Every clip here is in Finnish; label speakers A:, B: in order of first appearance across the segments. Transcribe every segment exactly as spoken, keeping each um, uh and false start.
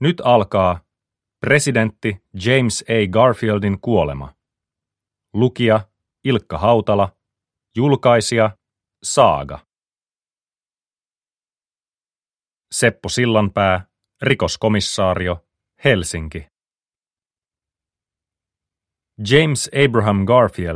A: Nyt alkaa presidentti James A. Garfieldin kuolema. Lukija Ilkka Hautala. Julkaisija Saaga. Seppo Sillanpää, rikoskomissaario, Helsinki. James Abraham Garfield,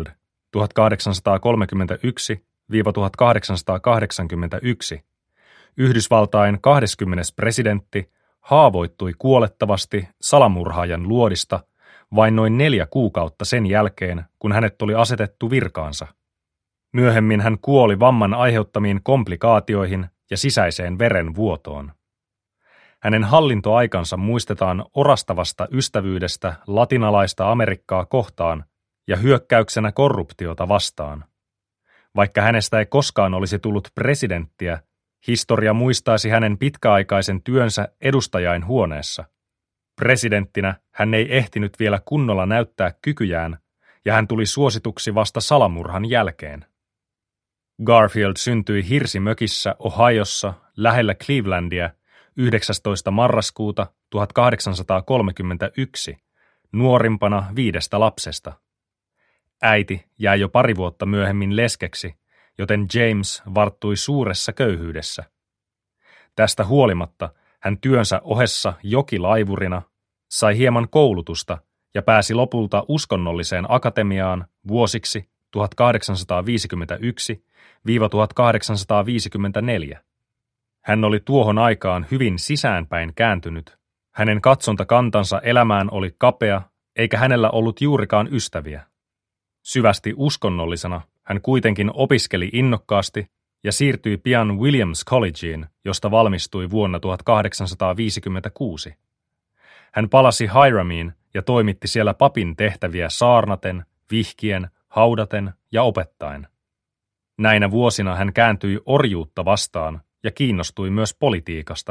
A: tuhatkahdeksansataakolmekymmentäyksi - tuhatkahdeksansataakahdeksankymmentäyksi, Yhdysvaltain kahdeskymmenes presidentti, haavoittui kuolettavasti salamurhaajan luodista vain noin neljä kuukautta sen jälkeen, kun hänet oli asetettu virkaansa. Myöhemmin hän kuoli vamman aiheuttamiin komplikaatioihin ja sisäiseen verenvuotoon. Hänen hallintoaikansa muistetaan orastavasta ystävyydestä latinalaista Amerikkaa kohtaan ja hyökkäyksenä korruptiota vastaan. Vaikka hänestä ei koskaan olisi tullut presidenttiä, historia muistaisi hänen pitkäaikaisen työnsä edustajainhuoneessa. Presidenttinä hän ei ehtinyt vielä kunnolla näyttää kykyjään, ja hän tuli suosituksi vasta salamurhan jälkeen. Garfield syntyi hirsimökissä Ohiossa lähellä Clevelandia yhdeksästoista marraskuuta tuhatkahdeksansataakolmekymmentäyksi, nuorimpana viidestä lapsesta. Äiti jäi jo pari vuotta myöhemmin leskeksi, joten James varttui suuressa köyhyydessä. Tästä huolimatta hän työnsä ohessa jokilaivurina, sai hieman koulutusta ja pääsi lopulta uskonnolliseen akatemiaan vuosiksi tuhatkahdeksansataaviisikymmentäyksi - tuhatkahdeksansataaviisikymmentäneljä. Hän oli tuohon aikaan hyvin sisäänpäin kääntynyt. Hänen katsontakantansa elämään oli kapea, eikä hänellä ollut juurikaan ystäviä. Syvästi uskonnollisena hän kuitenkin opiskeli innokkaasti ja siirtyi pian Williams Collegeen, josta valmistui vuonna tuhatkahdeksansataaviisikymmentäkuusi. Hän palasi Hiramiin ja toimitti siellä papin tehtäviä saarnaten, vihkien, haudaten ja opettaen. Näinä vuosina hän kääntyi orjuutta vastaan ja kiinnostui myös politiikasta.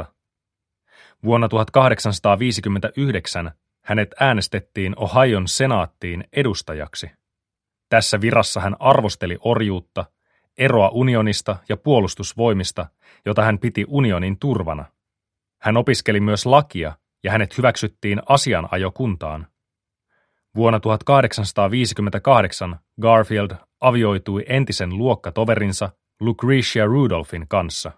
A: Vuonna tuhatkahdeksansataaviisikymmentäyhdeksän hänet äänestettiin Ohion senaattiin edustajaksi. Tässä virassa hän arvosteli orjuutta, eroa unionista ja puolustusvoimista, jota hän piti unionin turvana. Hän opiskeli myös lakia ja hänet hyväksyttiin asianajokuntaan. Vuonna tuhatkahdeksansataaviisikymmentäkahdeksan Garfield avioitui entisen luokkatoverinsa Lucretia Rudolphin kanssa.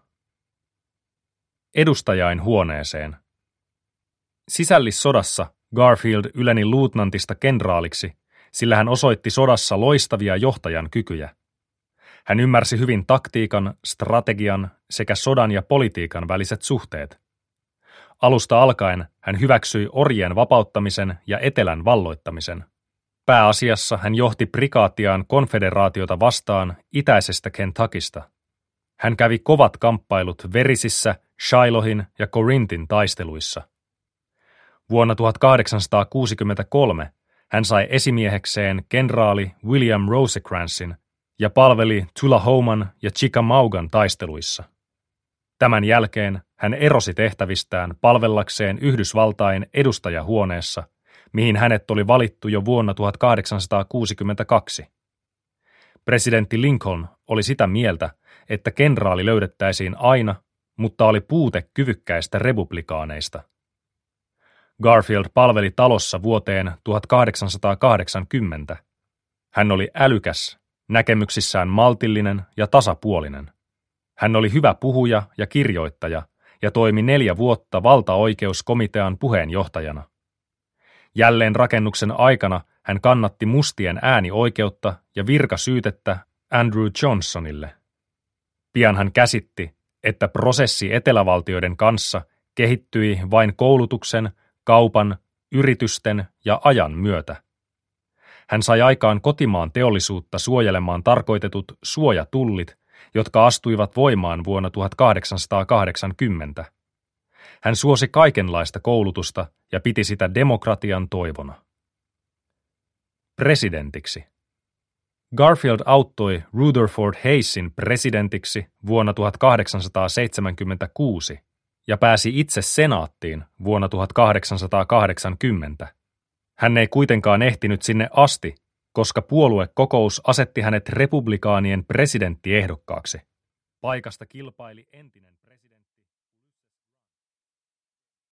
A: Edustajainhuoneeseen. Sisällissodassa Garfield yleni luutnantista kenraaliksi, sillä hän osoitti sodassa loistavia johtajan kykyjä. Hän ymmärsi hyvin taktiikan, strategian sekä sodan ja politiikan väliset suhteet. Alusta alkaen hän hyväksyi orjien vapauttamisen ja etelän valloittamisen. Pääasiassa hän johti prikaatiaan konfederaatiota vastaan itäisestä Kentuckista. Hän kävi kovat kamppailut verisissä Shilohin ja Corinthin taisteluissa. Vuonna tuhatkahdeksansataakuusikymmentäkolme hän sai esimiehekseen kenraali William Rosecransin ja palveli Tullahoman ja Chickamaugan taisteluissa. Tämän jälkeen hän erosi tehtävistään palvellakseen Yhdysvaltain edustajahuoneessa, mihin hänet oli valittu jo vuonna tuhatkahdeksansataakuusikymmentäkaksi. Presidentti Lincoln oli sitä mieltä, että kenraali löydettäisiin aina, mutta oli puute kyvykkäistä republikaaneista. Garfield palveli talossa vuoteen tuhatkahdeksansataakahdeksankymmentä. Hän oli älykäs, näkemyksissään maltillinen ja tasapuolinen. Hän oli hyvä puhuja ja kirjoittaja ja toimi neljä vuotta valtaoikeuskomitean puheenjohtajana. Jälleen rakennuksen aikana hän kannatti mustien äänioikeutta ja virkasyytettä Andrew Johnsonille. Pian hän käsitti, että prosessi etelävaltioiden kanssa kehittyi vain koulutuksen, kaupan, yritysten ja ajan myötä. Hän sai aikaan kotimaan teollisuutta suojelemaan tarkoitetut suojatullit, jotka astuivat voimaan vuonna tuhatkahdeksansataakahdeksankymmentä. Hän suosi kaikenlaista koulutusta ja piti sitä demokratian toivona. Presidentiksi. Garfield auttoi Rutherford Hayesin presidentiksi vuonna tuhatkahdeksansataaseitsemänkymmentäkuusi ja pääsi itse senaattiin vuonna tuhatkahdeksansataakahdeksankymmentä. Hän ei kuitenkaan ehtinyt sinne asti, koska puoluekokous asetti hänet republikaanien presidenttiehdokkaaksi. Paikasta kilpaili entinen